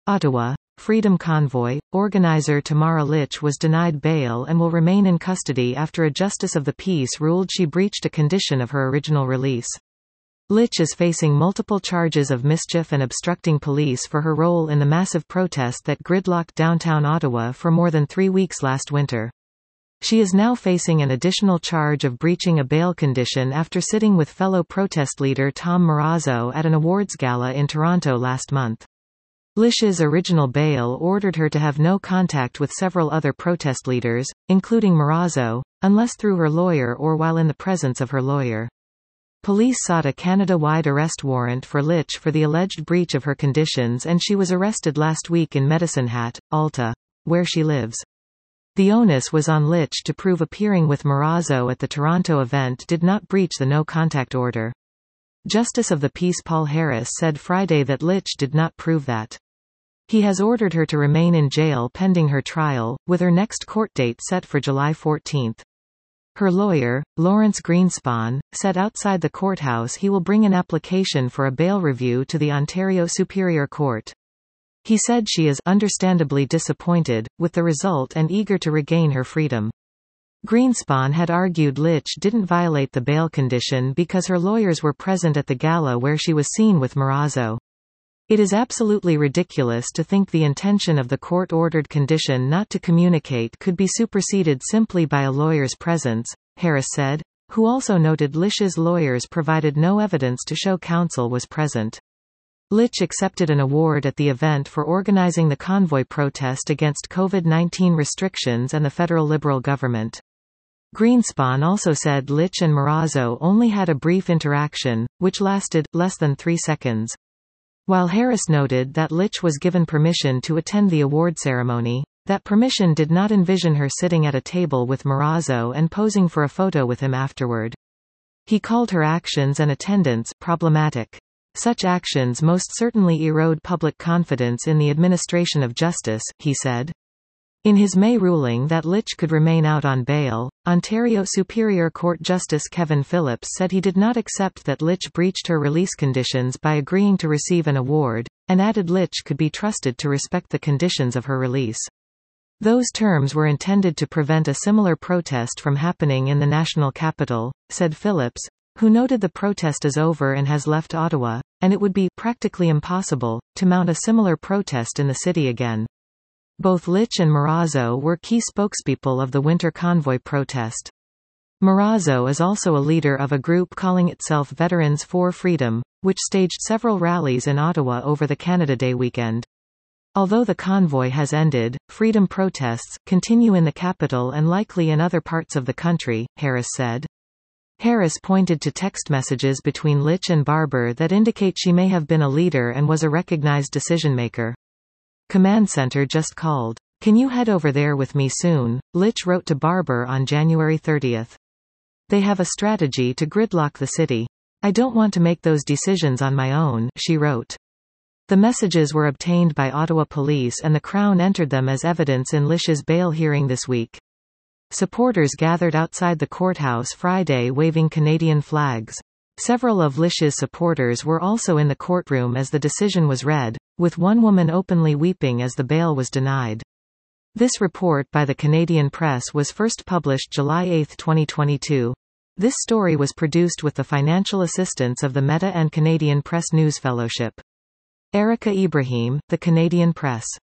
Ottawa. Freedom Convoy, organizer Tamara Lich was denied bail and will remain in custody after a justice of the peace ruled she breached a condition of her original release. Lich is facing multiple charges of mischief and obstructing police for her role in the massive protest that gridlocked downtown Ottawa for more than 3 weeks last winter. She is now facing an additional charge of breaching a bail condition after sitting with fellow protest leader Tom Marazzo at an awards gala in Toronto last month. Lich's original bail ordered her to have no contact with several other protest leaders, including Marazzo, unless through her lawyer or while in the presence of her lawyer. Police sought a Canada-wide arrest warrant for Lich for the alleged breach of her conditions, and she was arrested last week in Medicine Hat, Alta, where she lives. The onus was on Lich to prove appearing with Marazzo at the Toronto event did not breach the no-contact order. Justice of the Peace Paul Harris said Friday that Lich did not prove that. He has ordered her to remain in jail pending her trial, with her next court date set for July 14. Her lawyer, Lawrence Greenspan, said outside the courthouse he will bring an application for a bail review to the Ontario Superior Court. He said she is understandably disappointed with the result and eager to regain her freedom. Greenspan had argued Lich didn't violate the bail condition because her lawyers were present at the gala where she was seen with Marazzo. It is absolutely ridiculous to think the intention of the court-ordered condition not to communicate could be superseded simply by a lawyer's presence, Harris said, who also noted Lich's lawyers provided no evidence to show counsel was present. Lich accepted an award at the event for organizing the convoy protest against COVID-19 restrictions and the federal Liberal government. Greenspan also said Lich and Marazzo only had a brief interaction, which lasted less than 3 seconds. While Harris noted that Lich was given permission to attend the award ceremony, that permission did not envision her sitting at a table with Marazzo and posing for a photo with him afterward. He called her actions and attendance problematic. Such actions most certainly erode public confidence in the administration of justice, he said. In his May ruling that Lich could remain out on bail, Ontario Superior Court Justice Kevin Phillips said he did not accept that Lich breached her release conditions by agreeing to receive an award, and added Lich could be trusted to respect the conditions of her release. Those terms were intended to prevent a similar protest from happening in the national capital, said Phillips, who noted the protest is over and has left Ottawa, and it would be practically impossible to mount a similar protest in the city again. Both Lich and Marazzo were key spokespeople of the Winter Convoy protest. Marazzo is also a leader of a group calling itself Veterans for Freedom, which staged several rallies in Ottawa over the Canada Day weekend. Although the convoy has ended, freedom protests continue in the capital and likely in other parts of the country, Harris said. Harris pointed to text messages between Lich and Barber that indicate she may have been a leader and was a recognized decision-maker. Command Center just called. Can you head over there with me soon? Lich wrote to Barber on January 30. They have a strategy to gridlock the city. I don't want to make those decisions on my own, she wrote. The messages were obtained by Ottawa police and the Crown entered them as evidence in Lich's bail hearing this week. Supporters gathered outside the courthouse Friday waving Canadian flags. Several of Lich's supporters were also in the courtroom as the decision was read, with one woman openly weeping as the bail was denied. This report by the Canadian Press was first published July 8, 2022. This story was produced with the financial assistance of the Meta and Canadian Press News Fellowship. Erica Ibrahim, The Canadian Press.